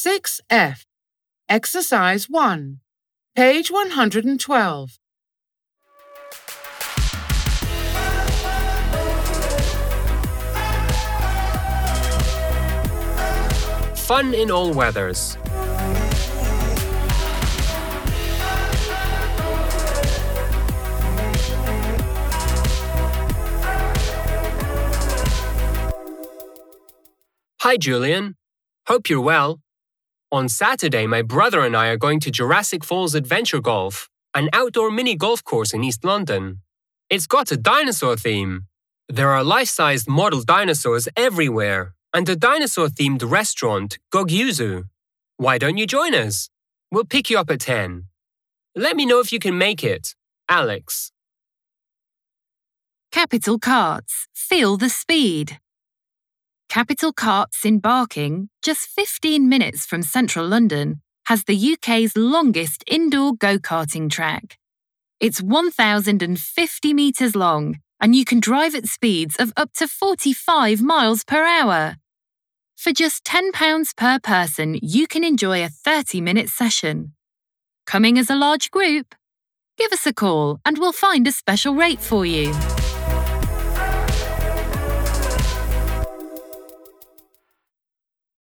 6F. Exercise 1. Page 112. Fun in all weathers. Hi, Julian. Hope you're well. On Saturday, my brother and I are going to Jurassic Falls Adventure Golf, an outdoor mini golf course in East London. It's got a dinosaur theme. There are life-sized model dinosaurs everywhere, and a dinosaur-themed restaurant, Gogyuzu. Why don't you join us? We'll pick you up at 10. Let me know if you can make it. Alex. Capital Carts. Feel the speed. Capital Carts in Barking, just 15 minutes from central London, has the UK's longest indoor go-karting track. It's 1,050 metres long, and you can drive at speeds of up to 45 miles per hour. For just £10 per person, you can enjoy a 30-minute session. Coming as a large group? Give us a call and we'll find a special rate for you.